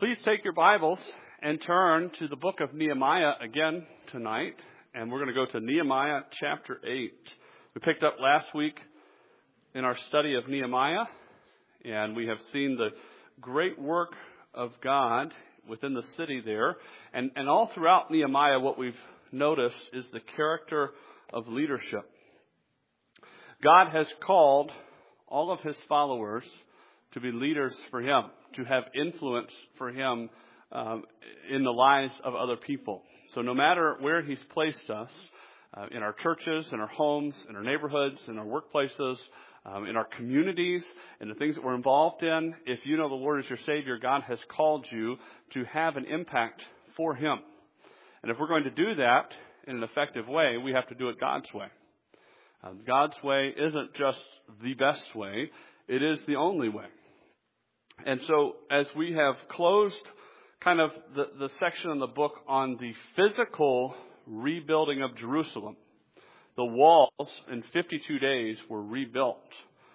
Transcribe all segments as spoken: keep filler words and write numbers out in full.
Please take your Bibles and turn to the book of Nehemiah again tonight. And we're going to go to Nehemiah chapter eight. We picked up last week in our study of Nehemiah, and we have seen the great work of God within the city there. And, and all throughout Nehemiah, what we've noticed is the character of leadership. God has called all of his followers to be leaders for him, to have influence for him um, in the lives of other people. So no matter where he's placed us, uh, in our churches, in our homes, in our neighborhoods, in our workplaces, um, in our communities, in the things that we're involved in, if you know the Lord as your Savior, God has called you to have an impact for him. And if we're going to do that in an effective way, we have to do it God's way. Uh, God's way isn't just the best way, it is the only way. And so as we have closed kind of the, the section in the book on the physical rebuilding of Jerusalem, the walls in fifty-two days were rebuilt.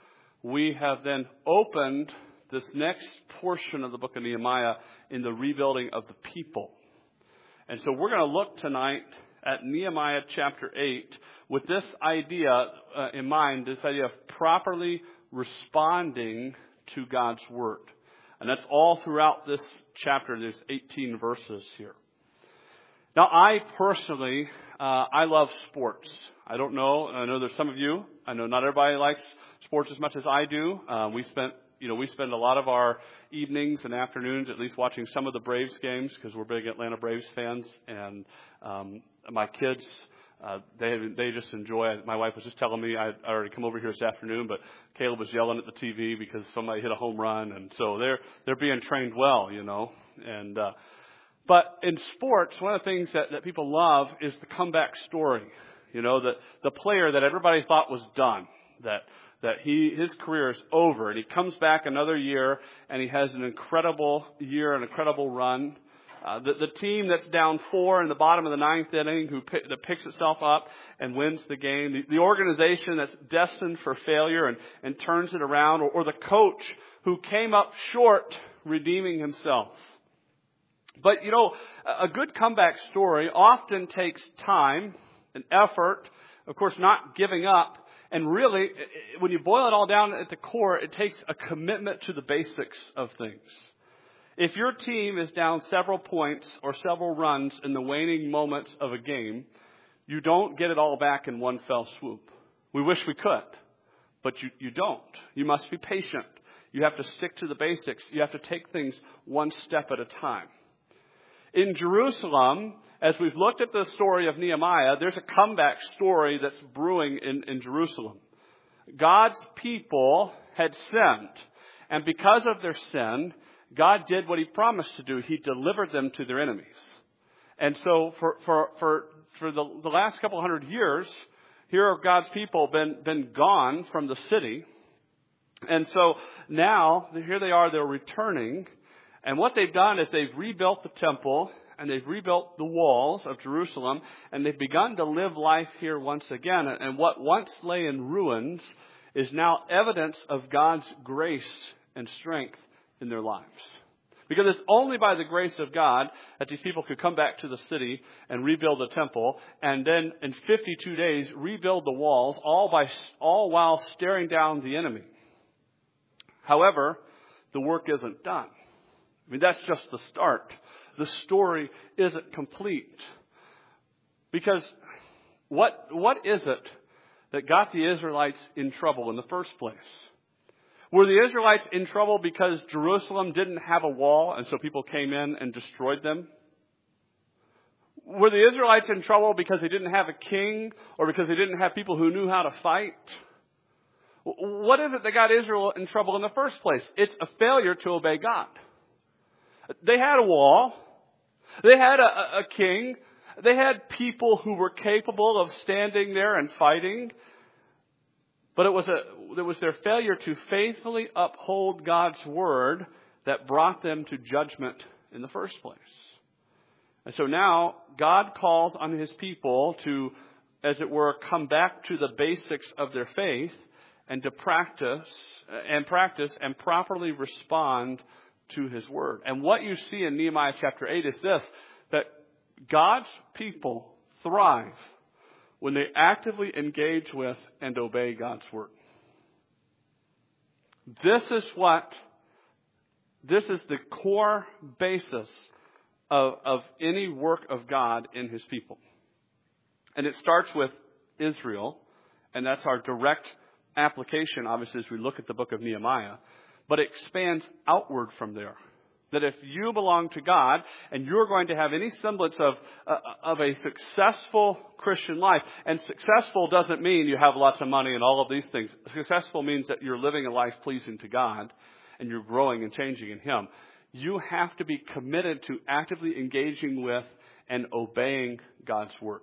We have then opened this next portion of the book of Nehemiah in the rebuilding of the people. And so we're going to look tonight at Nehemiah chapter eight with this idea uh, in mind, this idea of properly responding to God's word. And that's all throughout this chapter. There's eighteen verses here. Now, I personally, uh, I love sports. I don't know. I know there's some of you. I know not everybody likes sports as much as I do. Uh, we spent, you know, we spend a lot of our evenings and afternoons at least watching some of the Braves games because we're big Atlanta Braves fans. And um, my kids, Uh, they they just enjoy it. My wife was just telling me, I already come over here this afternoon, but Caleb was yelling at the T V because somebody hit a home run, and so they're they're being trained well, you know. And uh, but in sports, one of the things that, that people love is the comeback story. You know, the the player that everybody thought was done, that that he his career is over, and he comes back another year, and he has an incredible year, an incredible run. Uh, the, the team that's down four in the bottom of the ninth inning who pick, that picks itself up and wins the game. The, the organization that's destined for failure and, and turns it around. Or, or the coach who came up short redeeming himself. But, you know, a good comeback story often takes time and effort. Of course, not giving up. And really, when you boil it all down at the core, it takes a commitment to the basics of things. If your team is down several points or several runs in the waning moments of a game, you don't get it all back in one fell swoop. We wish we could, but you, you don't. You must be patient. You have to stick to the basics. You have to take things one step at a time. In Jerusalem, as we've looked at the story of Nehemiah, there's a comeback story that's brewing in, in Jerusalem. God's people had sinned, and because of their sin, God did what he promised to do. He delivered them to their enemies. And so for for for, for the, the last couple hundred years, here have God's people been, been gone from the city. And so now, here they are, they're returning. And what they've done is they've rebuilt the temple and they've rebuilt the walls of Jerusalem. And they've begun to live life here once again. And what once lay in ruins is now evidence of God's grace and strength in their lives. Because it's only by the grace of God that these people could come back to the city and rebuild the temple, and then in fifty-two days rebuild the walls, all by all while staring down the enemy. However, the work isn't done. I mean, that's just the start. The story isn't complete. Because what what is it that got the Israelites in trouble in the first place? Were the Israelites in trouble because Jerusalem didn't have a wall and so people came in and destroyed them? Were the Israelites in trouble because they didn't have a king or because they didn't have people who knew how to fight? What is it that got Israel in trouble in the first place? It's a failure to obey God. They had a wall. They had a, a king. They had people who were capable of standing there and fighting. But it was a, it was their failure to faithfully uphold God's word that brought them to judgment in the first place. And so now God calls on his people to, as it were, come back to the basics of their faith and to practice and practice and properly respond to his word. And what you see in Nehemiah chapter eight is this, that God's people thrive when they actively engage with and obey God's word. This is what, this is the core basis of, of any work of God in his people. And it starts with Israel, and that's our direct application, obviously, as we look at the book of Nehemiah. But it expands outward from there. That if you belong to God and you're going to have any semblance of uh, of a successful Christian life, and successful doesn't mean you have lots of money and all of these things. Successful means that you're living a life pleasing to God and you're growing and changing in him. You have to be committed to actively engaging with and obeying God's word.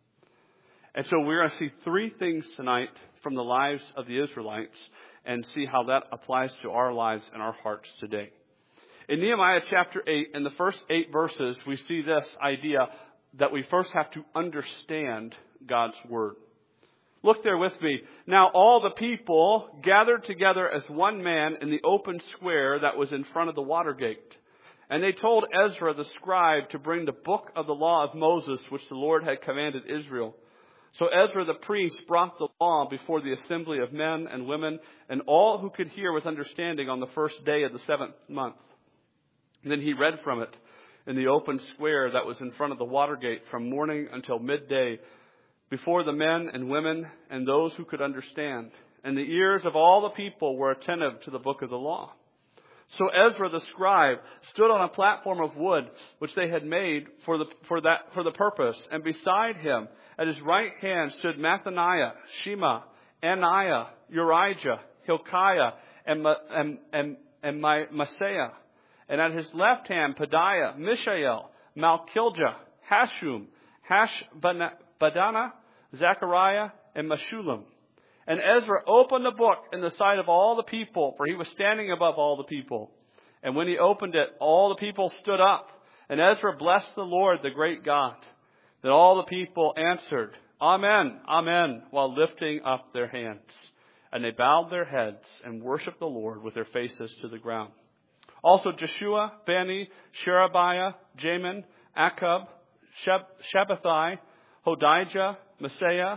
And so we're going to see three things tonight from the lives of the Israelites and see how that applies to our lives and our hearts today. In Nehemiah chapter eight, in the first eight verses, we see this idea that we first have to understand God's word. Look there with me. Now all the people gathered together as one man in the open square that was in front of the water gate. And they told Ezra the scribe to bring the book of the law of Moses, which the Lord had commanded Israel. So Ezra the priest brought the law before the assembly of men and women and all who could hear with understanding on the first day of the seventh month. And then he read from it in the open square that was in front of the water gate from morning until midday before the men and women and those who could understand. And the ears of all the people were attentive to the book of the law. So Ezra the scribe stood on a platform of wood which they had made for the for that for the purpose, and beside him at his right hand stood Mathaniah, Shema, Ananiah, Urijah, Hilkiah, and and and, and Maaseiah. And at his left hand, Pedaiah, Mishael, Malchijah, Hashum, Hashbaddanah, Zechariah, and Meshullam. And Ezra opened the book in the sight of all the people, for he was standing above all the people. And when he opened it, all the people stood up. And Ezra blessed the Lord, the great God. Then all the people answered, Amen, Amen, while lifting up their hands. And they bowed their heads and worshiped the Lord with their faces to the ground. Also Jeshua, Bani, Sherebiah, Jamin, Akub, Shabbathai, Hodijah, Maaseiah,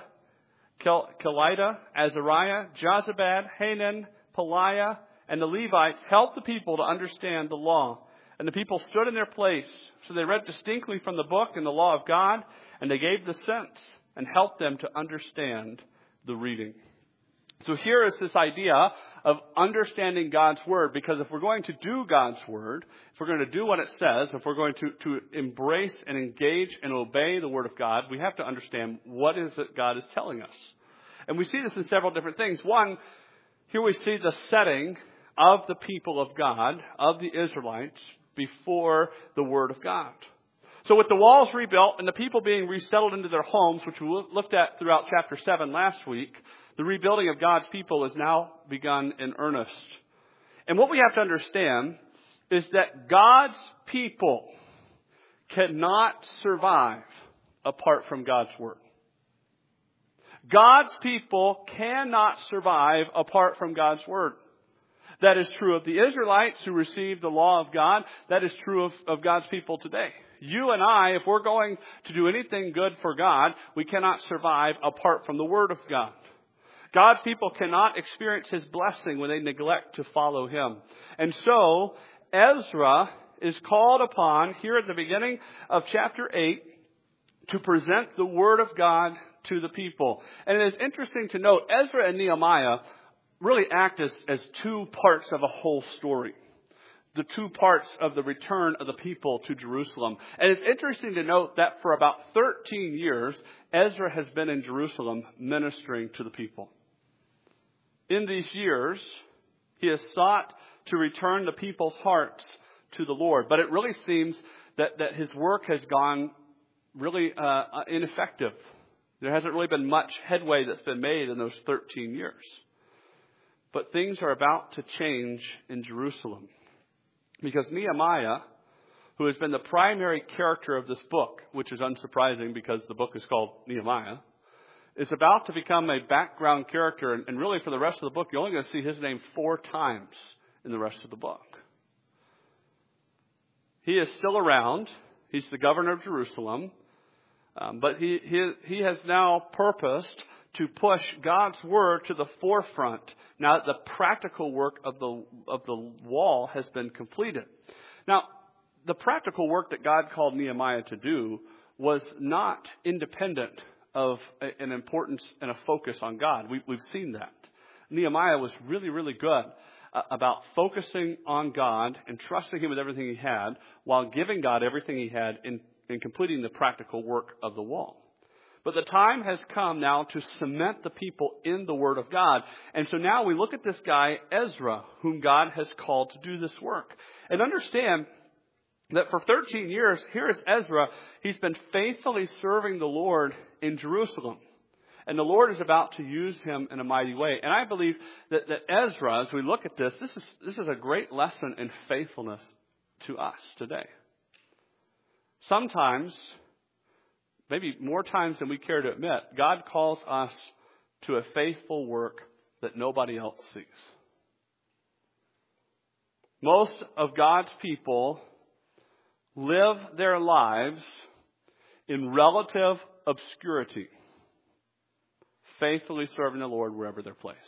Kelida, Azariah, Jozabad, Hanan, Peliah, and the Levites helped the people to understand the law. And the people stood in their place. So they read distinctly from the book and the law of God, and they gave the sense and helped them to understand the reading. So here is this idea of understanding God's word, because if we're going to do God's word, if we're going to do what it says, if we're going to, to embrace and engage and obey the word of God, we have to understand what is it God is telling us. And we see this in several different things. One, here we see the setting of the people of God, of the Israelites, before the word of God. So with the walls rebuilt and the people being resettled into their homes, which we looked at throughout chapter seven last week, the rebuilding of God's people is now begun in earnest. And what we have to understand is that God's people cannot survive apart from God's word. God's people cannot survive apart from God's word. That is true of the Israelites who received the law of God. That is true of, of God's people today. You and I, if we're going to do anything good for God, we cannot survive apart from the word of God. God's people cannot experience his blessing when they neglect to follow him. And so, Ezra is called upon here at the beginning of chapter eight to present the word of God to the people. And it is interesting to note, Ezra and Nehemiah really act as, as two parts of a whole story. The two parts of the return of the people to Jerusalem. And it's interesting to note that for about thirteen years, Ezra has been in Jerusalem ministering to the people. In these years, he has sought to return the people's hearts to the Lord. But it really seems that, that his work has gone really uh, ineffective. There hasn't really been much headway that's been made in those thirteen years. But things are about to change in Jerusalem. Because Nehemiah, who has been the primary character of this book, which is unsurprising because the book is called Nehemiah, is about to become a background character. And really for the rest of the book, you're only going to see his name four times in the rest of the book. He is still around. He's the governor of Jerusalem. Um, but he, he, he has now purposed to push God's word to the forefront now that the practical work of the, of the wall has been completed. Now, the practical work that God called Nehemiah to do was not independent of a, an importance and a focus on God. We, we've seen that. Nehemiah was really, really good uh, about focusing on God and trusting Him with everything he had while giving God everything he had in, in completing the practical work of the wall. But the time has come now to cement the people in the Word of God. And so now we look at this guy, Ezra, whom God has called to do this work. And understand that for thirteen years, here is Ezra. He's been faithfully serving the Lord in Jerusalem. And the Lord is about to use him in a mighty way. And I believe that, that Ezra, as we look at this, this is, this is a great lesson in faithfulness to us today. Sometimes, maybe more times than we care to admit, God calls us to a faithful work that nobody else sees. Most of God's people live their lives in relative obscurity, faithfully serving the Lord wherever they're placed.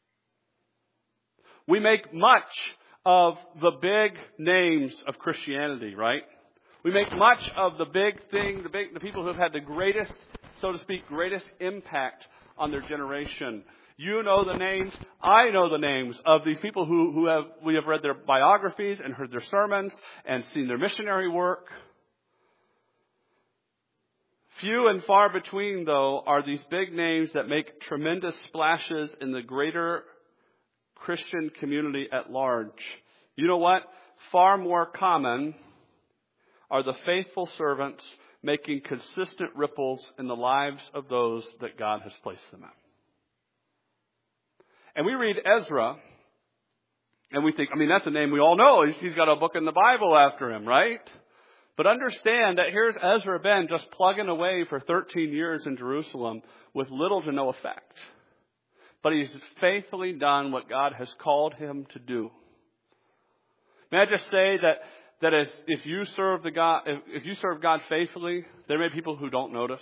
We make much of the big names of Christianity, right? We make much of the big thing, the big, the people who have had the greatest, so to speak, greatest impact on their generation. You know the names. I know the names of these people who, who have, we have read their biographies and heard their sermons and seen their missionary work. Few and far between, though, are these big names that make tremendous splashes in the greater Christian community at large. You know what? Far more common are the faithful servants making consistent ripples in the lives of those that God has placed them in. And we read Ezra, and we think, I mean, that's a name we all know. He's, he's got a book in the Bible after him, right? But understand that here's Ezra Ben just plugging away for thirteen years in Jerusalem with little to no effect. But he's faithfully done what God has called him to do. May I just say that that as, if you serve the God, if, if you serve God faithfully, there may be people who don't notice.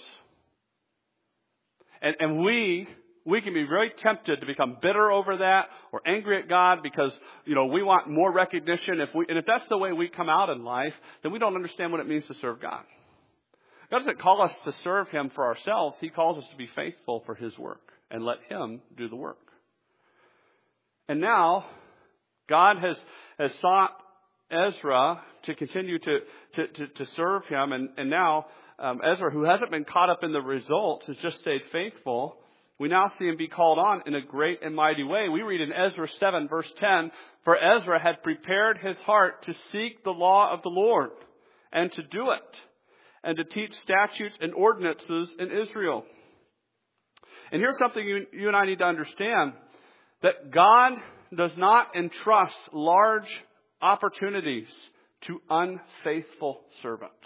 And, and we, we can be very tempted to become bitter over that or angry at God because, you know, we want more recognition. If we, and if that's the way we come out in life, then we don't understand what it means to serve God. God doesn't call us to serve Him for ourselves. He calls us to be faithful for His work and let Him do the work. And now, God has, has sought Ezra to continue to, to, to, to serve him. And, and now um, Ezra, who hasn't been caught up in the results, has just stayed faithful. We now see him be called on in a great and mighty way. We read in Ezra seven, verse ten, "For Ezra had prepared his heart to seek the law of the Lord and to do it, and to teach statutes and ordinances in Israel." And here's something you, you and I need to understand, that God does not entrust large opportunities to unfaithful servants.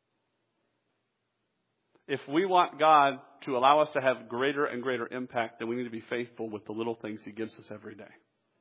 If we want God to allow us to have greater and greater impact, then we need to be faithful with the little things He gives us every day.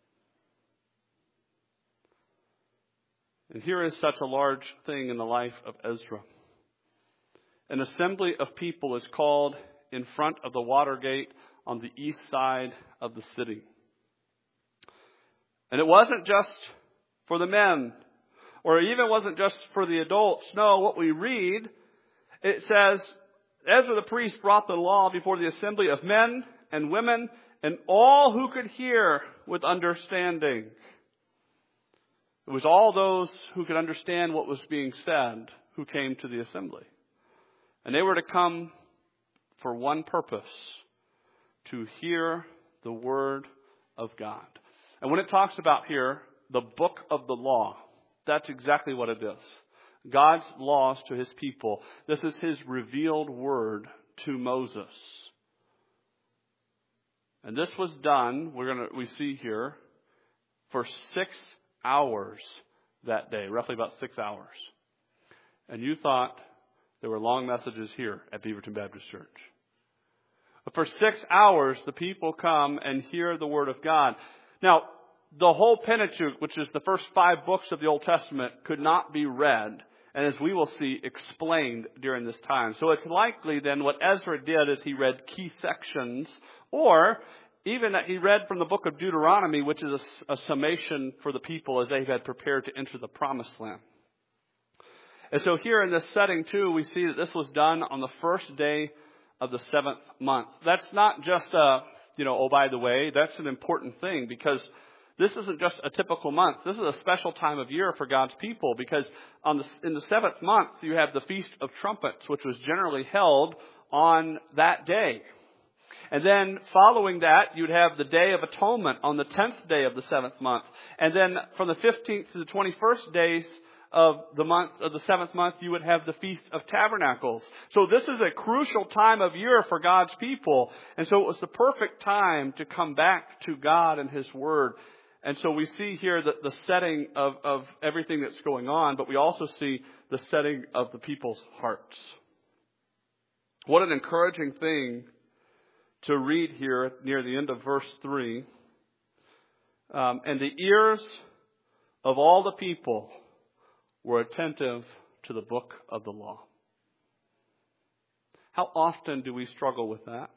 And here is such a large thing in the life of Ezra. An assembly of people is called in front of the water gate on the east side of the city. And it wasn't just for the men, or even wasn't just for the adults. No, what we read, it says, Ezra the priest brought the law before the assembly of men and women and all who could hear with understanding. It was all those who could understand what was being said who came to the assembly. And they were to come for one purpose, to hear the word of God. And when it talks about here, the book of the law, that's exactly what it is. God's laws to His people. This is His revealed word to Moses. And this was done, we're gonna we see here, for six hours that day, roughly about six hours. And you thought there were long messages here at Beaverton Baptist Church. But for six hours, the people come and hear the word of God. Now, the whole Pentateuch, which is the first five books of the Old Testament, could not be read, and as we will see, explained during this time. So it's likely then what Ezra did is he read key sections, or even that he read from the book of Deuteronomy, which is a, a summation for the people as they had prepared to enter the promised land. And so here in this setting too, we see that this was done on the first day of the seventh month. That's not just a, you know, oh, by the way, that's an important thing, because this isn't just a typical month. This is a special time of year for God's people, because on the, in the seventh month, you have the Feast of Trumpets, which was generally held on that day. And then following that, you'd have the Day of Atonement on the tenth day of the seventh month. And then from the fifteenth to the twenty-first days of the month of the seventh month, you would have the Feast of Tabernacles. So this is a crucial time of year for God's people. And so it was the perfect time to come back to God and His Word. And so we see here that the setting of, of everything that's going on, but we also see the setting of the people's hearts. What an encouraging thing to read here near the end of verse three. Um, and the ears of all the people were attentive to the book of the law. How often do we struggle with that?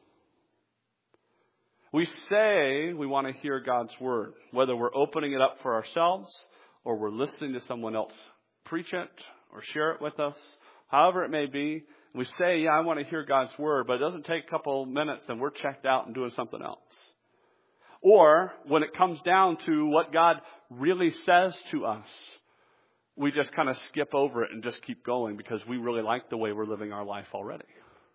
We say we want to hear God's word, whether we're opening it up for ourselves or we're listening to someone else preach it or share it with us, however it may be. We say, yeah, I want to hear God's word, but it doesn't take a couple minutes and we're checked out and doing something else. Or when it comes down to what God really says to us, we just kind of skip over it and just keep going because we really like the way we're living our life already.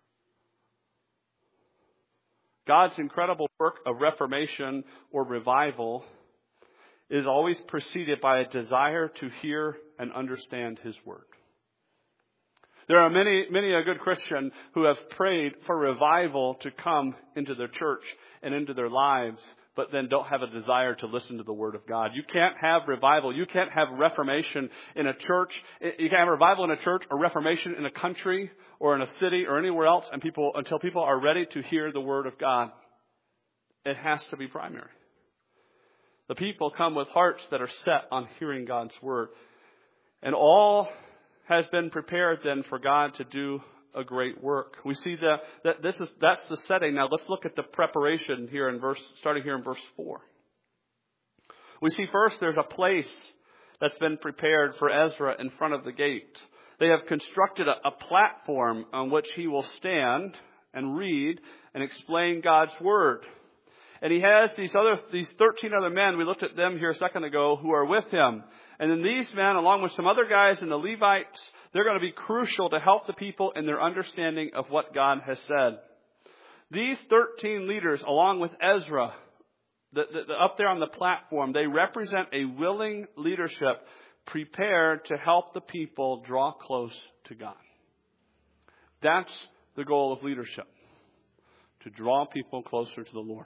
God's incredible work of reformation or revival is always preceded by a desire to hear and understand His word. There are many, many a good Christian who have prayed for revival to come into their church and into their lives, but then don't have a desire to listen to the Word of God. You can't have revival. You can't have reformation in a church. You can't have revival in a church or reformation in a country or in a city or anywhere else and people until people are ready to hear the Word of God. It has to be primary. The people come with hearts that are set on hearing God's Word. And all has been prepared then for God to do a great work. We see that, that this is that's the setting. Now let's look at the preparation here in verse, starting here in verse four. We see first there's a place that's been prepared for Ezra in front of the gate. They have constructed a, a platform on which he will stand and read and explain God's word. And he has these other these thirteen other men, we looked at them here a second ago, who are with him. And then these men, along with some other guys and the Levites, they're going to be crucial to help the people in their understanding of what God has said. These thirteen leaders, along with Ezra, the, the, the, up there on the platform, they represent a willing leadership prepared to help the people draw close to God. That's the goal of leadership, to draw people closer to the Lord.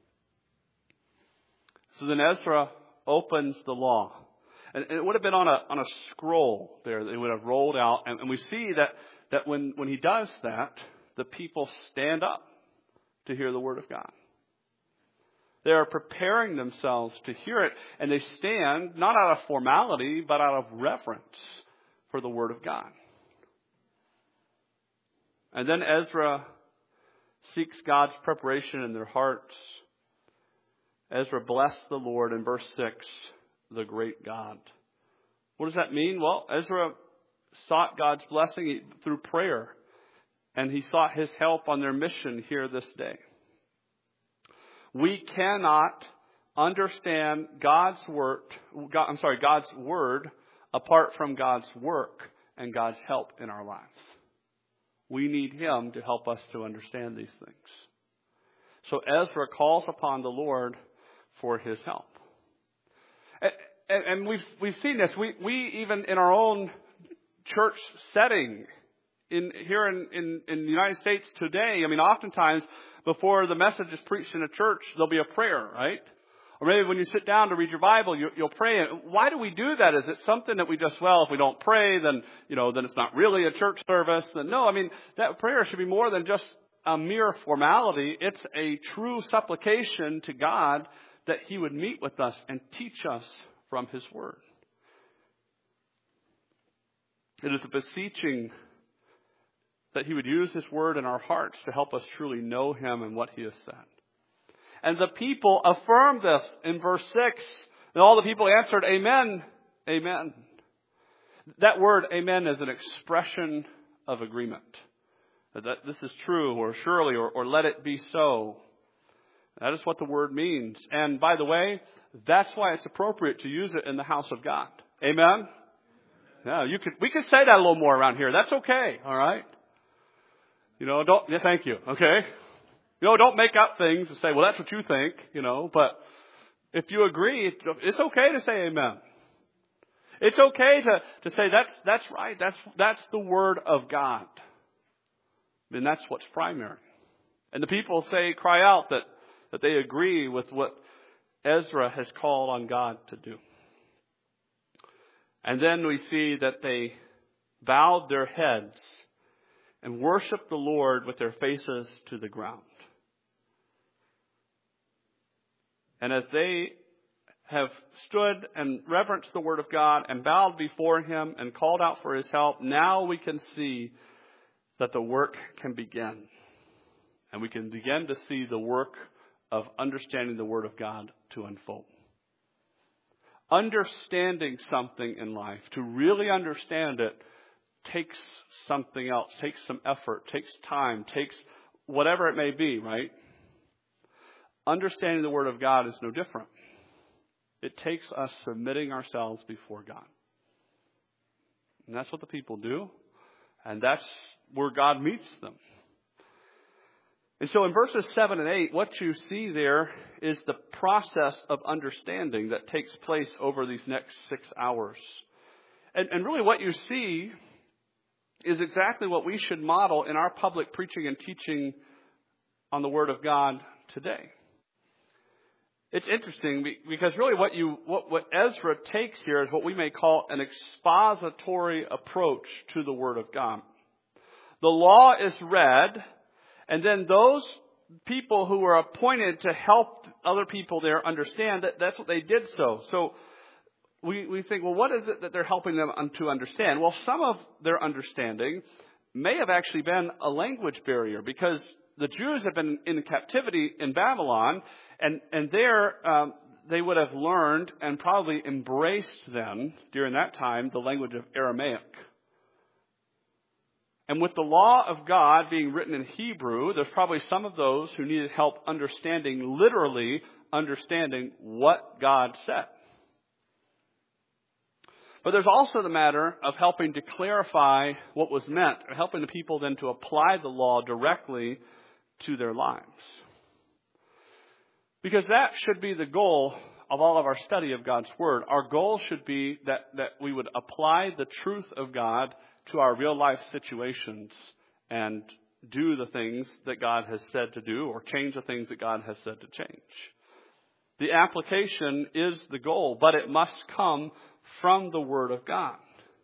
So then Ezra opens the law. And it would have been on a on a scroll there. They would have rolled out. And, and we see that, that when, when he does that, the people stand up to hear the word of God. They are preparing themselves to hear it. And they stand not out of formality, but out of reverence for the word of God. And then Ezra seeks God's preparation in their hearts. Ezra blessed the Lord in verse six. The great God. What does that mean? Well, Ezra sought God's blessing through prayer, and he sought His help on their mission here this day. We cannot understand God's word, God, I'm sorry, God's word apart from God's work and God's help in our lives. We need Him to help us to understand these things. So Ezra calls upon the Lord for His help. And we've we've seen this. We we even in our own church setting, in here in, in, in the United States today, I mean, oftentimes before the message is preached in a church, there'll be a prayer, right? Or maybe when you sit down to read your Bible, you, you'll pray. Why do we do that? Is it something that we just, well, if we don't pray, then, you know, then it's not really a church service? Then no, I mean, that prayer should be more than just a mere formality. It's a true supplication to God that he would meet with us and teach us from his word. It is a beseeching that he would use his word in our hearts to help us truly know him and what he has said. And the people affirmed this in verse six. And all the people answered, Amen, Amen. That word, Amen, is an expression of agreement. That this is true, or surely, or, or let it be so. That is what the word means. And by the way, that's why it's appropriate to use it in the house of God. Amen? Yeah, you could, we could say that a little more around here. That's okay, all right? You know, don't, yeah, thank you, okay? You know, don't make up things and say, well, that's what you think, you know, but if you agree, it's okay to say amen. It's okay to, to say that's, that's right. That's, that's the word of God. And that's what's primary. And the people say, cry out that, that they agree with what Ezra has called on God to do. And then we see that they bowed their heads and worshiped the Lord with their faces to the ground. And as they have stood and reverenced the word of God and bowed before him and called out for his help, now we can see that the work can begin. And we can begin to see the work of understanding the word of God to unfold. Understanding something in life, to really understand it, takes something else, takes some effort, takes time, takes whatever it may be, right? Understanding the word of God is no different. It takes us submitting ourselves before God. And that's what the people do. And that's where God meets them. And so in verses seven and eight, what you see there is the process of understanding that takes place over these next six hours. And, and really what you see is exactly what we should model in our public preaching and teaching on the Word of God today. It's interesting because really what you what, what Ezra takes here is what we may call an expository approach to the Word of God. The law is read, and then those people who were appointed to help other people there understand that that's what they did so. So we, we think, well, what is it that they're helping them to understand? Well, some of their understanding may have actually been a language barrier because the Jews have been in captivity in Babylon, and, and there um, they would have learned and probably embraced then, during that time, the language of Aramaic. And with the law of God being written in Hebrew, there's probably some of those who needed help understanding, literally understanding what God said. But there's also the matter of helping to clarify what was meant, or helping the people then to apply the law directly to their lives. Because that should be the goal of all of our study of God's Word. Our goal should be that, that we would apply the truth of God to our real life situations and do the things that God has said to do, or change the things that God has said to change. The application is the goal, but it must come from the Word of God.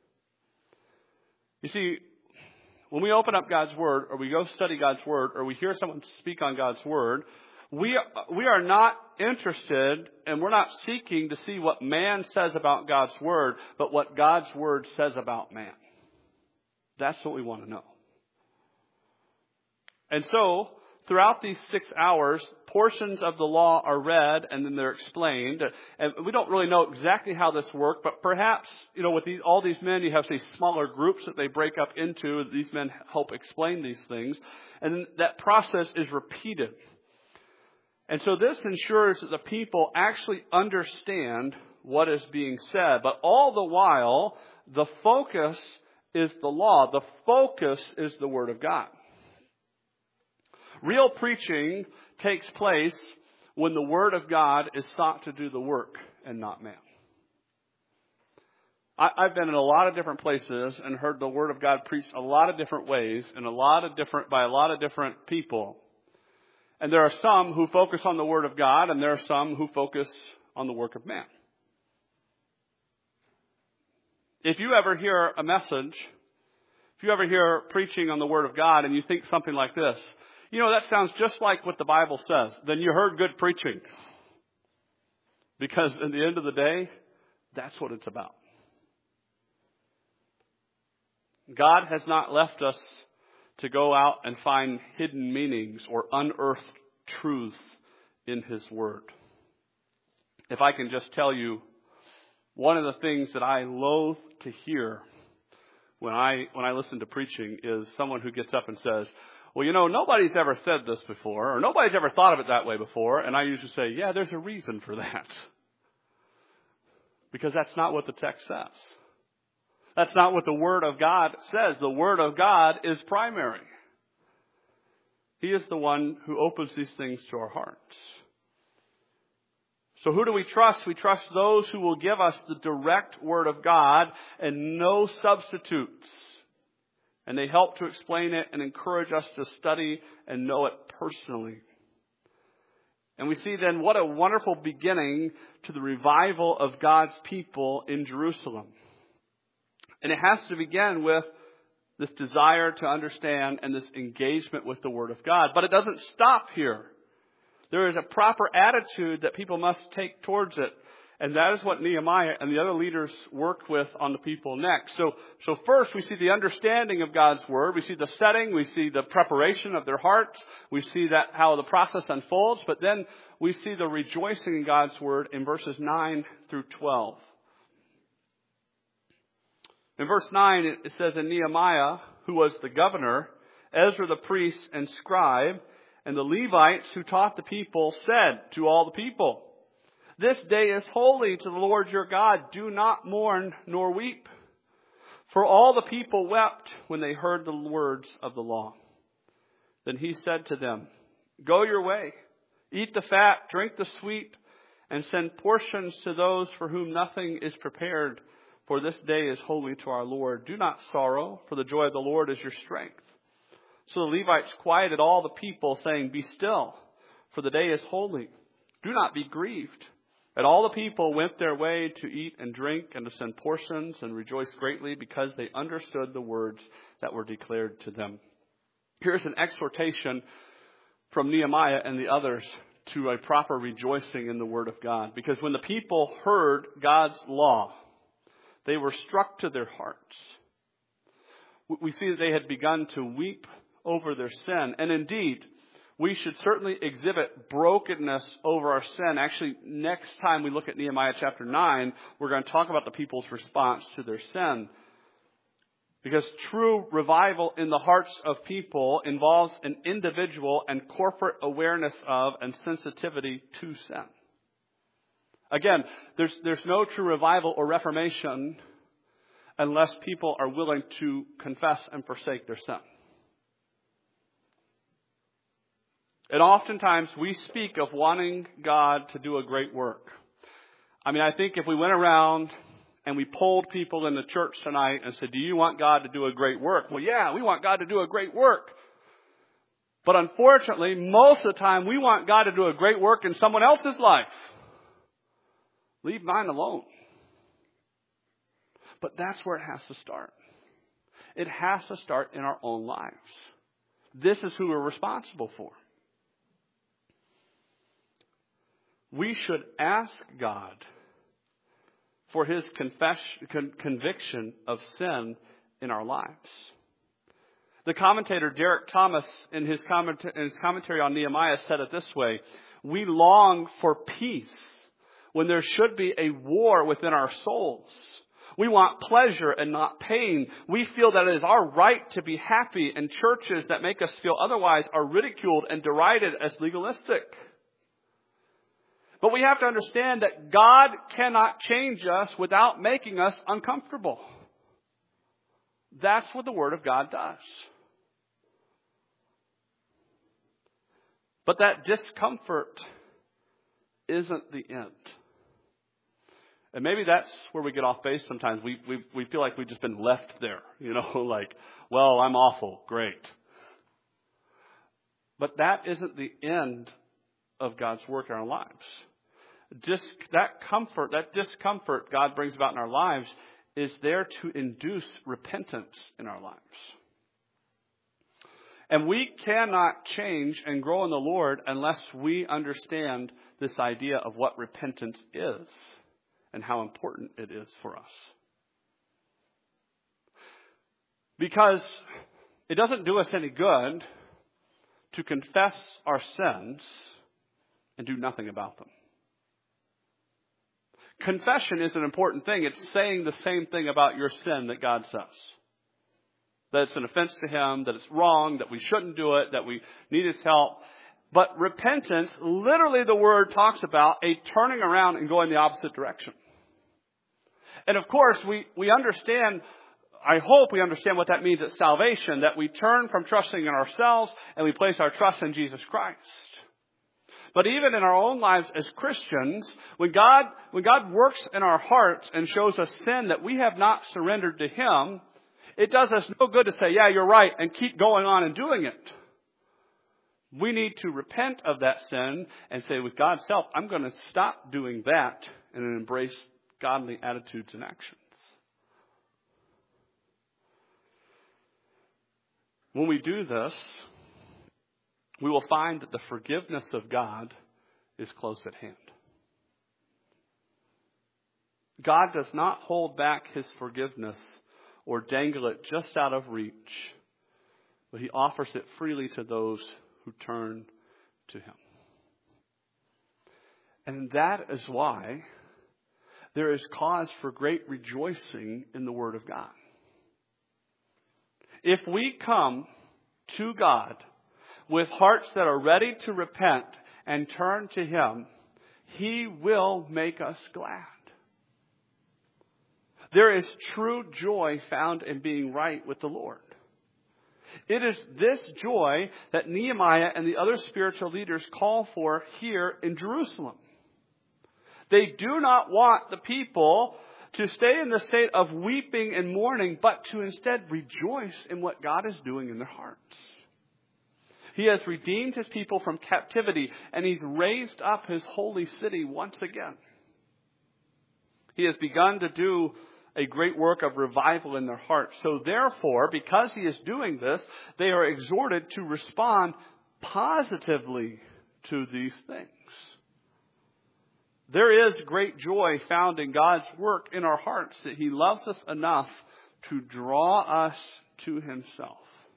You see, when we open up God's Word, or we go study God's Word, or we hear someone speak on God's Word, we we are not interested, and we're not seeking to see what man says about God's Word, but what God's Word says about man. That's what we want to know. And so, throughout these six hours, portions of the law are read and then they're explained. And we don't really know exactly how this worked, but perhaps, you know, with these, all these men, you have these smaller groups that they break up into. These men help explain these things. And that process is repeated. And so this ensures that the people actually understand what is being said. But all the while, the focus is the law. The focus is the Word of God. Real preaching takes place when the Word of God is sought to do the work and not man. I, I've been in a lot of different places and heard the Word of God preached a lot of different ways and a lot of different by a lot of different people. And there are some who focus on the Word of God, and there are some who focus on the work of man. If you ever hear a message, if you ever hear preaching on the Word of God and you think something like this, you know, that sounds just like what the Bible says, then you heard good preaching. Because at the end of the day, that's what it's about. God has not left us to go out and find hidden meanings or unearthed truths in His Word. If I can just tell you, one of the things that I loathe to hear when I when I listen to preaching is someone who gets up and says, well, you know, nobody's ever said this before, or nobody's ever thought of it that way before. And I usually say, yeah, there's a reason for that. Because that's not what the text says. That's not what the Word of God says. The Word of God is primary. He is the one who opens these things to our hearts. So who do we trust? We trust those who will give us the direct Word of God and no substitutes. And they help to explain it and encourage us to study and know it personally. And we see then what a wonderful beginning to the revival of God's people in Jerusalem. And it has to begin with this desire to understand and this engagement with the Word of God. But it doesn't stop here. There is a proper attitude that people must take towards it. And that is what Nehemiah and the other leaders worked with on the people next. So, so first we see the understanding of God's Word. We see the setting. We see the preparation of their hearts. We see that how the process unfolds. But then we see the rejoicing in God's Word in verses nine through twelve. In verse nine, it says, in Nehemiah, who was the governor, Ezra the priest and scribe, and the Levites who taught the people said to all the people, this day is holy to the Lord your God. Do not mourn nor weep. For all the people wept when they heard the words of the law. Then he said to them, go your way, eat the fat, drink the sweet, and send portions to those for whom nothing is prepared. For this day is holy to our Lord. Do not sorrow, for the joy of the Lord is your strength. So the Levites quieted all the people, saying, be still, for the day is holy. Do not be grieved. And all the people went their way to eat and drink and to send portions and rejoice greatly because they understood the words that were declared to them. Here's an exhortation from Nehemiah and the others to a proper rejoicing in the Word of God. Because when the people heard God's law, they were struck to their hearts. We see that they had begun to weep over their sin. And indeed, we should certainly exhibit brokenness over our sin. Actually, next time we look at Nehemiah chapter nine, we're going to talk about the people's response to their sin. Because true revival in the hearts of people involves an individual and corporate awareness of and sensitivity to sin. Again, there's, there's no true revival or reformation unless people are willing to confess and forsake their sin. And oftentimes we speak of wanting God to do a great work. I mean, I think if we went around and we polled people in the church tonight and said, do you want God to do a great work? Well, yeah, we want God to do a great work. But unfortunately, most of the time we want God to do a great work in someone else's life. Leave mine alone. But that's where it has to start. It has to start in our own lives. This is who we're responsible for. We should ask God for His confession, con- conviction of sin in our lives. The commentator Derek Thomas, in his, comment- in his commentary on Nehemiah, said it this way: we long for peace when there should be a war within our souls. We want pleasure and not pain. We feel that it is our right to be happy, and churches that make us feel otherwise are ridiculed and derided as legalistic. But we have to understand that God cannot change us without making us uncomfortable. That's what the Word of God does. But that discomfort isn't the end. And maybe that's where we get off base sometimes. We, we, we feel like we've just been left there. You know, like, well, I'm awful. Great. But that isn't the end of God's work in our lives. Dis, that comfort, that discomfort God brings about in our lives is there to induce repentance in our lives. And we cannot change and grow in the Lord unless we understand this idea of what repentance is and how important it is for us. Because it doesn't do us any good to confess our sins and do nothing about them. Confession is an important thing. It's saying the same thing about your sin that God says. That it's an offense to Him, that it's wrong, that we shouldn't do it, that we need His help. But repentance, literally the word talks about a turning around and going the opposite direction. And of course, we, we understand, I hope we understand what that means at salvation, that we turn from trusting in ourselves and we place our trust in Jesus Christ. But even in our own lives as Christians, when God, when God works in our hearts and shows us sin that we have not surrendered to Him, it does us no good to say, yeah, you're right, and keep going on and doing it. We need to repent of that sin and say, with God's help, I'm going to stop doing that and embrace godly attitudes and actions. When we do this, we will find that the forgiveness of God is close at hand. God does not hold back His forgiveness or dangle it just out of reach, but He offers it freely to those who turn to Him. And that is why there is cause for great rejoicing in the Word of God. If we come to God with hearts that are ready to repent and turn to Him, He will make us glad. There is true joy found in being right with the Lord. It is this joy that Nehemiah and the other spiritual leaders call for here in Jerusalem. They do not want the people to stay in the state of weeping and mourning, but to instead rejoice in what God is doing in their hearts. He has redeemed His people from captivity, and He's raised up His holy city once again. He has begun to do a great work of revival in their hearts. So therefore, because He is doing this, they are exhorted to respond positively to these things. There is great joy found in God's work in our hearts, that He loves us enough to draw us to Himself.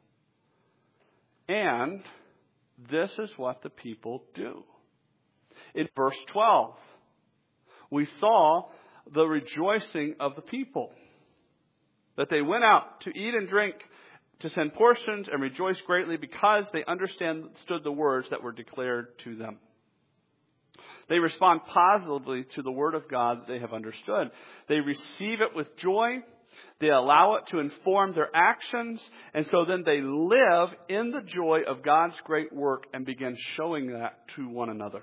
And this is what the people do. In verse twelve, we saw the rejoicing of the people. That they went out to eat and drink, to send portions, and rejoice greatly because they understood the words that were declared to them. They respond positively to the Word of God that they have understood. They receive it with joy. They allow it to inform their actions. And so then they live in the joy of God's great work and begin showing that to one another.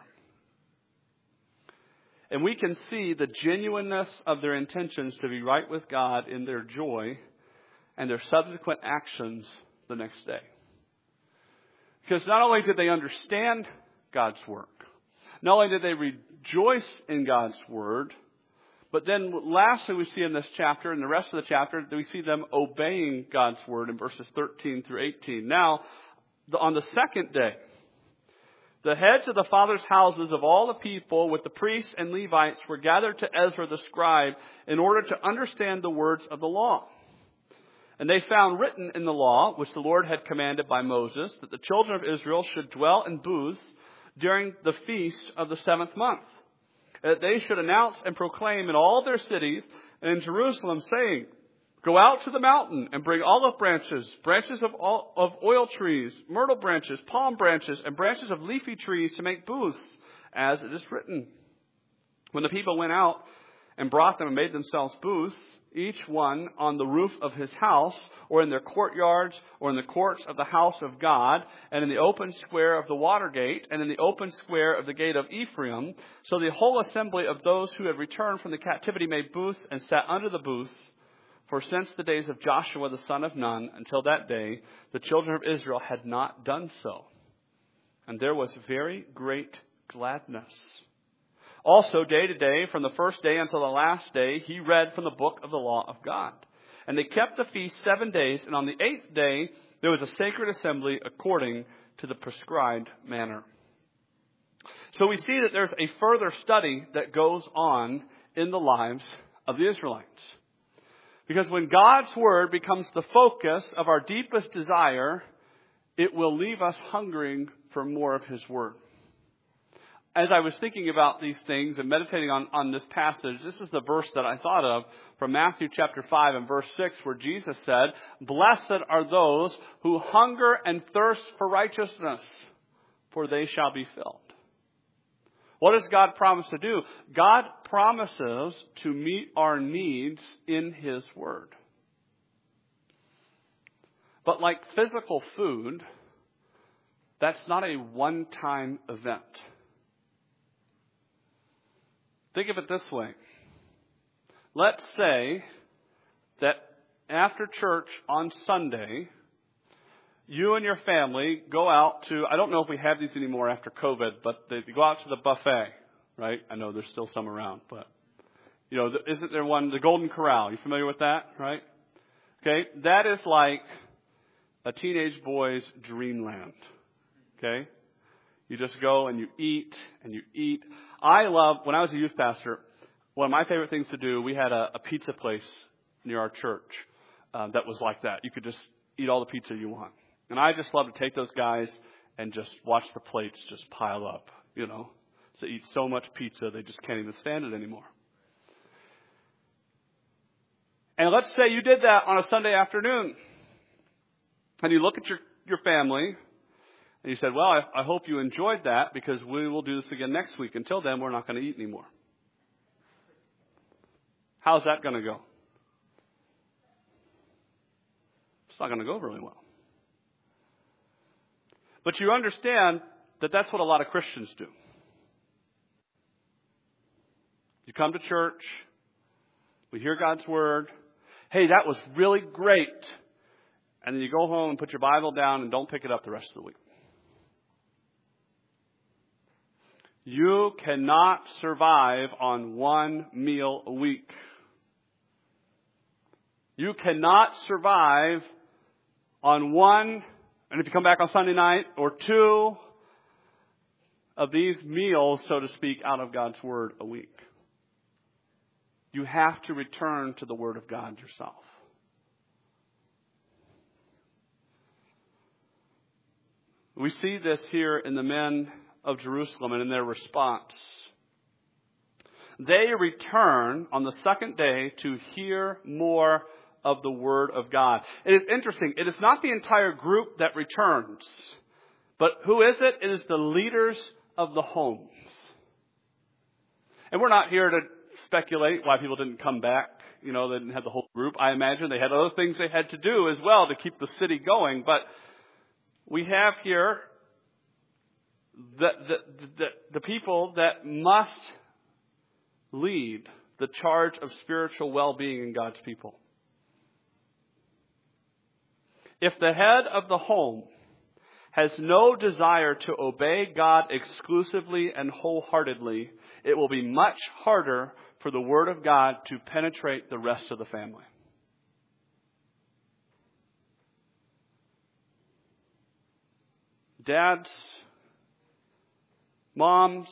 And we can see the genuineness of their intentions to be right with God in their joy and their subsequent actions the next day. Because not only did they understand God's work, not only did they rejoice in God's word, but then lastly we see in this chapter, in the rest of the chapter, we see them obeying God's word in verses thirteen through eighteen. Now, on the second day, the heads of the fathers' houses of all the people with the priests and Levites were gathered to Ezra the scribe in order to understand the words of the law. And they found written in the law, which the Lord had commanded by Moses, that the children of Israel should dwell in booths during the feast of the seventh month, that they should announce and proclaim in all their cities and in Jerusalem, saying, "Go out to the mountain and bring olive branches, branches of, all, of oil trees, myrtle branches, palm branches, and branches of leafy trees to make booths, as it is written." When the people went out and brought them and made themselves booths, each one on the roof of his house, or in their courtyards, or in the courts of the house of God, and in the open square of the water gate, and in the open square of the gate of Ephraim. So the whole assembly of those who had returned from the captivity made booths and sat under the booths. For since the days of Joshua the son of Nun until that day, the children of Israel had not done so. And there was very great gladness. Also, day to day, from the first day until the last day, he read from the book of the law of God. And they kept the feast seven days, and on the eighth day there was a sacred assembly according to the prescribed manner. So we see that there's a further study that goes on in the lives of the Israelites. Because when God's Word becomes the focus of our deepest desire, it will leave us hungering for more of His Word. As I was thinking about these things and meditating on, on this passage, this is the verse that I thought of from Matthew chapter five and verse six, where Jesus said, "Blessed are those who hunger and thirst for righteousness, for they shall be filled." What does God promise to do? God promises to meet our needs in His Word. But like physical food, that's not a one-time event. Think of it this way. Let's say that after church on Sunday, you and your family go out to, I don't know if we have these anymore after COVID, but they go out to the buffet, right? I know there's still some around, but, you know, isn't there one, the Golden Corral? You familiar with that, right? Okay, that is like a teenage boy's dreamland, okay? You just go and you eat and you eat. I love, when I was a youth pastor, one of my favorite things to do, we had a, a pizza place near our church um, that was like that. You could just eat all the pizza you want. And I just love to take those guys and just watch the plates just pile up, you know. They eat so much pizza, they just can't even stand it anymore. And let's say you did that on a Sunday afternoon. And you look at your, your family and you said, well, I, I hope you enjoyed that because we will do this again next week. Until then, we're not going to eat anymore. How's that going to go? It's not going to go really well. But you understand that that's what a lot of Christians do. You come to church, we hear God's Word. Hey, that was really great. And then you go home and put your Bible down and don't pick it up the rest of the week. You cannot survive on one meal a week. You cannot survive on one, and if you come back on Sunday night, or two of these meals, so to speak, out of God's Word a week. You have to return to the Word of God yourself. We see this here in the men of Jerusalem and in their response. They return on the second day to hear more of the Word of God. It is interesting. It is not the entire group that returns. But who is it? It is the leaders of the homes. And we're not here to speculate why people didn't come back. You know, they didn't have the whole group. I imagine they had other things they had to do as well to keep the city going. But we have here the, the, the, the people that must lead the charge of spiritual well-being in God's people. If the head of the home has no desire to obey God exclusively and wholeheartedly, it will be much harder for the Word of God to penetrate the rest of the family. Dads, moms,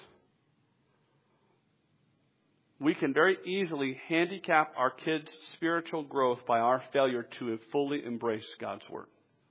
we can very easily handicap our kids' spiritual growth by our failure to fully embrace God's Word.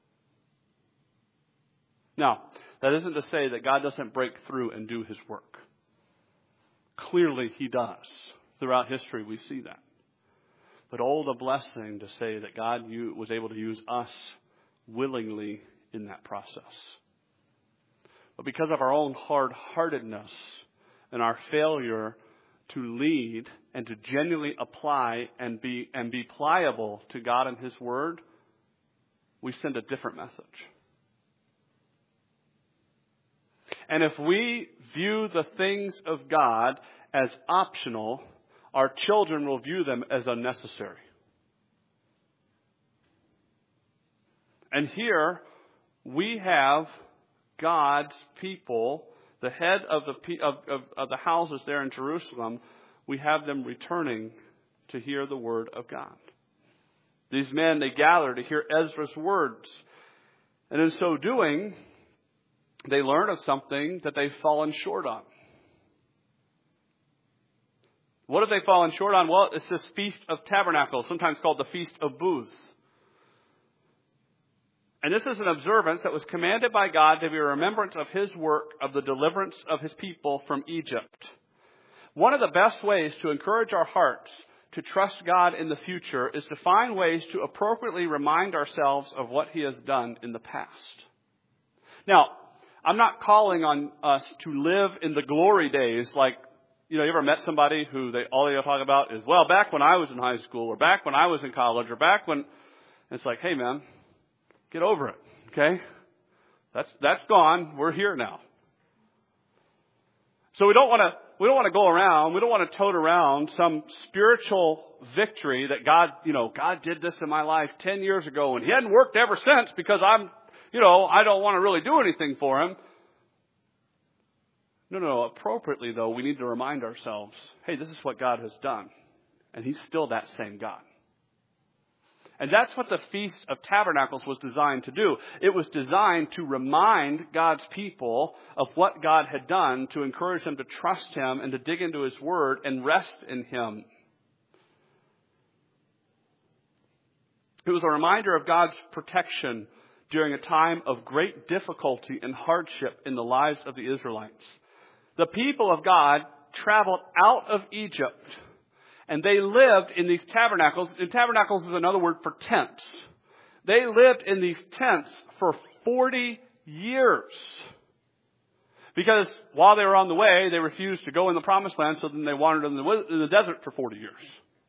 Now, that isn't to say that God doesn't break through and do His work. Clearly, He does. Throughout history, we see that. But oh, the blessing to say that God was able to use us willingly in that process. But because of our own hard-heartedness and our failure to lead and to genuinely apply and be and be pliable to God and His Word, we send a different message. And if we view the things of God as optional, our children will view them as unnecessary. And here we have God's people, the head of the of, of, of the houses there in Jerusalem, we have them returning to hear the Word of God. These men, they gather to hear Ezra's words. And in so doing, they learn of something that they've fallen short on. What have they fallen short on? Well, it's this Feast of Tabernacles, sometimes called the Feast of Booths. And this is an observance that was commanded by God to be a remembrance of His work of the deliverance of His people from Egypt. One of the best ways to encourage our hearts to trust God in the future is to find ways to appropriately remind ourselves of what He has done in the past. Now, I'm not calling on us to live in the glory days like, you know, you ever met somebody who they all they talk about is, well, back when I was in high school, or back when I was in college, or back when... It's like, hey, man, get over it, okay? That's that's gone. We're here now. So we don't want to we don't want to go around. We don't want to tote around some spiritual victory that God, you know, God did this in my life ten years ago, and He hadn't worked ever since because I'm, you know, I don't want to really do anything for Him. No, no, no. Appropriately, though, we need to remind ourselves, hey, this is what God has done. And He's still that same God. And that's what the Feast of Tabernacles was designed to do. It was designed to remind God's people of what God had done, to encourage them to trust Him and to dig into His Word and rest in Him. It was a reminder of God's protection during a time of great difficulty and hardship in the lives of the Israelites. The people of God traveled out of Egypt, and they lived in these tabernacles. And tabernacles is another word for tents. They lived in these tents for forty years. Because while they were on the way, they refused to go in the promised land, so then they wandered in the, in the desert for forty years.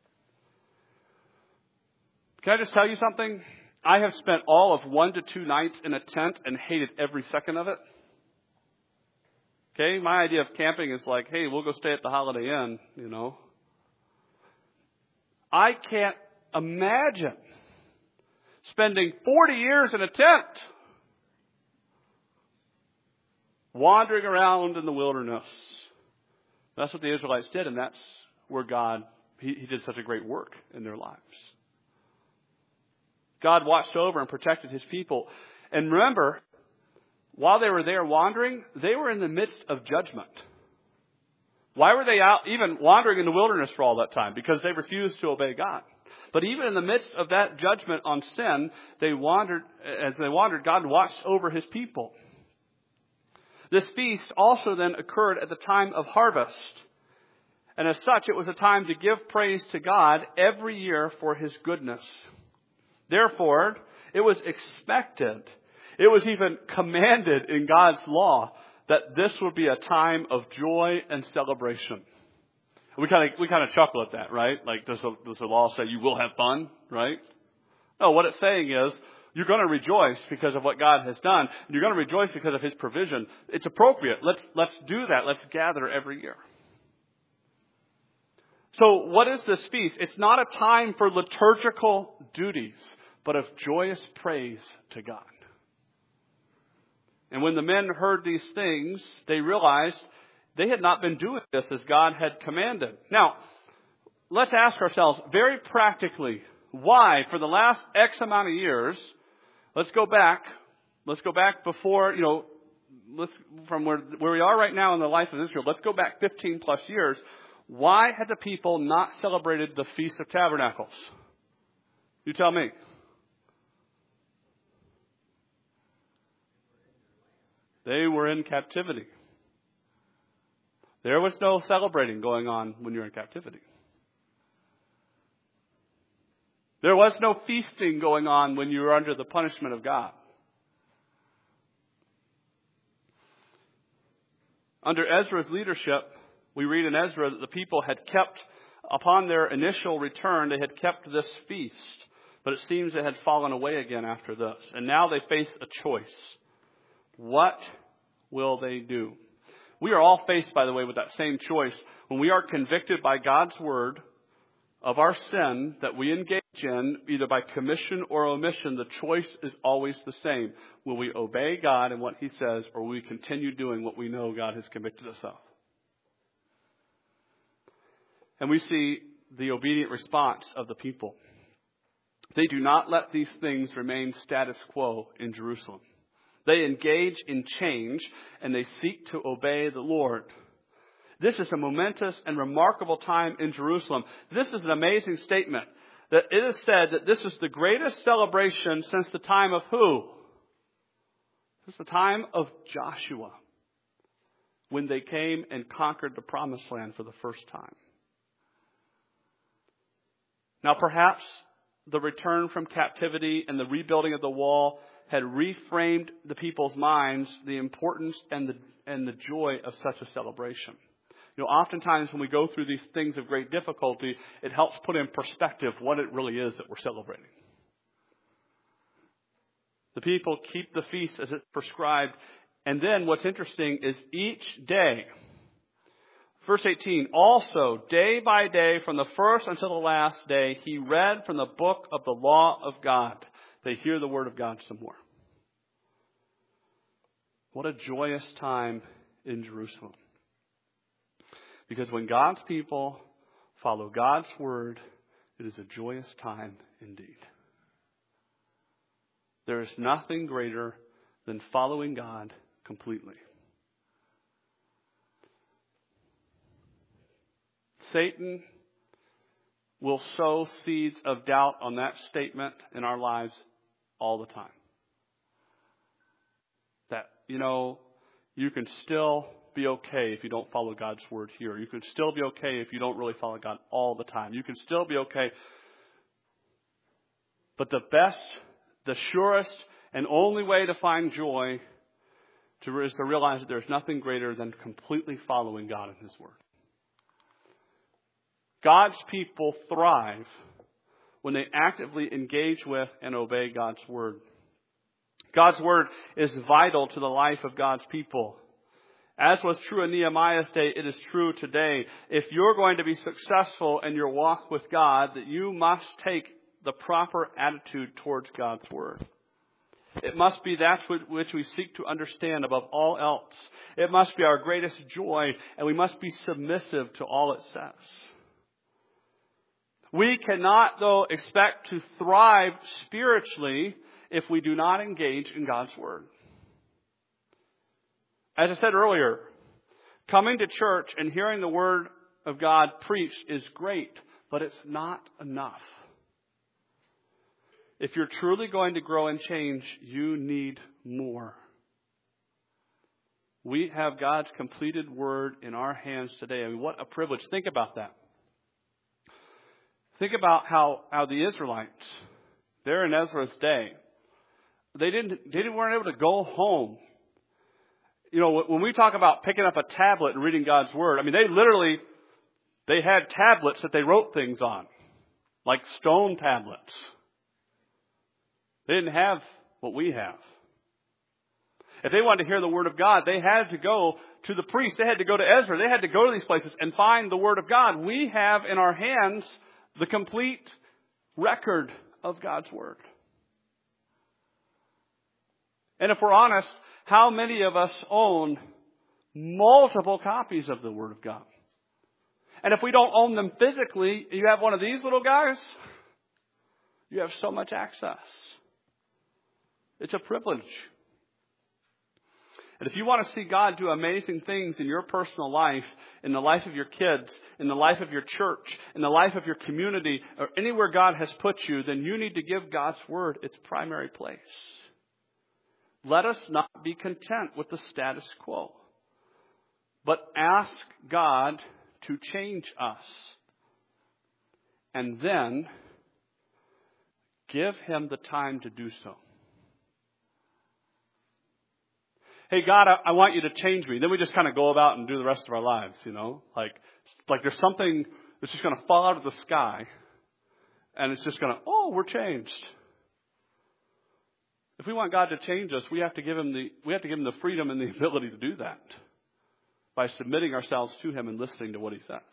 Can I just tell you something? I have spent all of one to two nights in a tent and hated every second of it. Okay, my idea of camping is like, hey, we'll go stay at the Holiday Inn, you know. I can't imagine spending forty years in a tent, wandering around in the wilderness. That's what the Israelites did, and that's where God, he, he did such a great work in their lives. God watched over and protected His people. And remember, while they were there wandering, they were in the midst of judgment. Why were they out even wandering in the wilderness for all that time? Because they refused to obey God. But even in the midst of that judgment on sin, they wandered, as they wandered, God watched over His people. This feast also then occurred at the time of harvest. And as such, it was a time to give praise to God every year for His goodness. Therefore, it was expected, it was even commanded in God's law that this would be a time of joy and celebration. We kind of we kind of chuckle at that, right? Like, does the, does the law say you will have fun, right? No, what it's saying is you're going to rejoice because of what God has done. You're going to rejoice because of His provision. It's appropriate. Let's let's do that. Let's gather every year. So what is this feast? It's not a time for liturgical duties, but of joyous praise to God. And when the men heard these things, they realized they had not been doing this as God had commanded. Now, let's ask ourselves very practically, why for the last X amount of years, let's go back, let's go back before, you know, let's, from where, where we are right now in the life of Israel, let's go back fifteen plus years. Why had the people not celebrated the Feast of Tabernacles? You tell me. They were in captivity. There was no celebrating going on when you're in captivity. There was no feasting going on when you were under the punishment of God. Under Ezra's leadership, we read in Ezra that the people had kept, upon their initial return, they had kept this feast. But it seems it had fallen away again after this. And now they face a choice. What will they do? We are all faced, by the way, with that same choice. When we are convicted by God's word of our sin that we engage in, either by commission or omission, the choice is always the same. Will we obey God and what He says, or will we continue doing what we know God has convicted us of? And we see the obedient response of the people. They do not let these things remain status quo in Jerusalem. They engage in change, and they seek to obey the Lord. This is a momentous and remarkable time in Jerusalem. This is an amazing statement, that it is said that this is the greatest celebration since the time of who? It's the time of Joshua, when they came and conquered the promised land for the first time. Now perhaps the return from captivity and the rebuilding of the wall had reframed the people's minds the importance and the, and the joy of such a celebration. You know, oftentimes when we go through these things of great difficulty, it helps put in perspective what it really is that we're celebrating. The people keep the feast as it's prescribed. And then what's interesting is each day, verse eighteen, also day by day from the first until the last day, he read from the book of the law of God. They hear the word of God some more. What a joyous time in Jerusalem. Because when God's people follow God's word, it is a joyous time indeed. There is nothing greater than following God completely. Satan will sow seeds of doubt on that statement in our lives all the time. That, you know, you can still be okay if you don't follow God's word here. You can still be okay if you don't really follow God all the time. You can still be okay. But the best, the surest, and only way to find joy to, is to realize that there's nothing greater than completely following God in His word. God's people thrive when they actively engage with and obey God's word. God's word is vital to the life of God's people. As was true in Nehemiah's day, it is true today. If you're going to be successful in your walk with God, that you must take the proper attitude towards God's word. It must be that which we seek to understand above all else. It must be our greatest joy, and we must be submissive to all it says. We cannot, though, expect to thrive spiritually if we do not engage in God's word. As I said earlier, coming to church and hearing the word of God preached is great, but it's not enough. If you're truly going to grow and change, you need more. We have God's completed word in our hands today. I mean, what a privilege. Think about that. Think about how, how the Israelites, they're in Ezra's day, they didn't, they didn't weren't able to go home. You know, when we talk about picking up a tablet and reading God's word, I mean, they literally, they had tablets that they wrote things on, like stone tablets. They didn't have what we have. If they wanted to hear the word of God, they had to go to the priest. They had to go to Ezra. They had to go to these places and find the word of God. We have in our hands the complete record of God's word. And if we're honest, how many of us own multiple copies of the word of God? And if we don't own them physically, you have one of these little guys, you have so much access. It's a privilege. And if you want to see God do amazing things in your personal life, in the life of your kids, in the life of your church, in the life of your community, or anywhere God has put you, then you need to give God's word its primary place. Let us not be content with the status quo, but ask God to change us. And then give Him the time to do so. Hey, God, I, I want you to change me. Then we just kind of go about and do the rest of our lives, you know. Like, like there's something that's just going to fall out of the sky. And it's just going to, oh, we're changed. If we want God to change us, we have to give Him the, we have to give Him the freedom and the ability to do that. By submitting ourselves to Him and listening to what He says.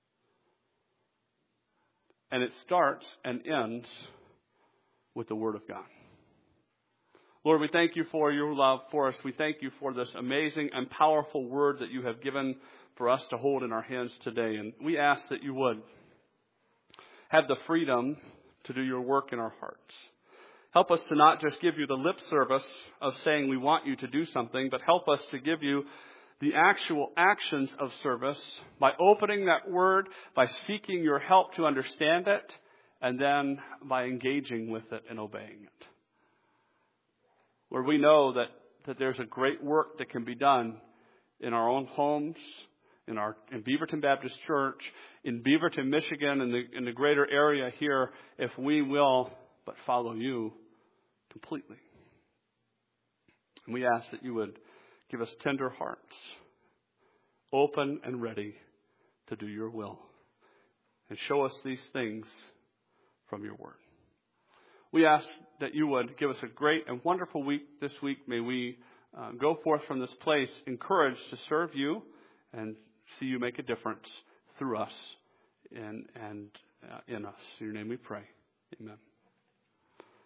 And it starts and ends with the Word of God. Lord, we thank you for your love for us. We thank you for this amazing and powerful word that you have given for us to hold in our hands today. And we ask that you would have the freedom to do your work in our hearts. Help us to not just give you the lip service of saying we want you to do something, but help us to give you the actual actions of service by opening that word, by seeking your help to understand it, and then by engaging with it and obeying it. Lord, we know that, that there's a great work that can be done in our own homes, in our in Beaverton Baptist Church, in Beaverton, Michigan, in the in the greater area here, if we will but follow you completely. And we ask that you would give us tender hearts, open and ready to do your will, and show us these things from your word. We ask that you would give us a great and wonderful week this week. May we uh, go forth from this place encouraged to serve you and see you make a difference through us and, and uh, in us. In your name we pray. Amen.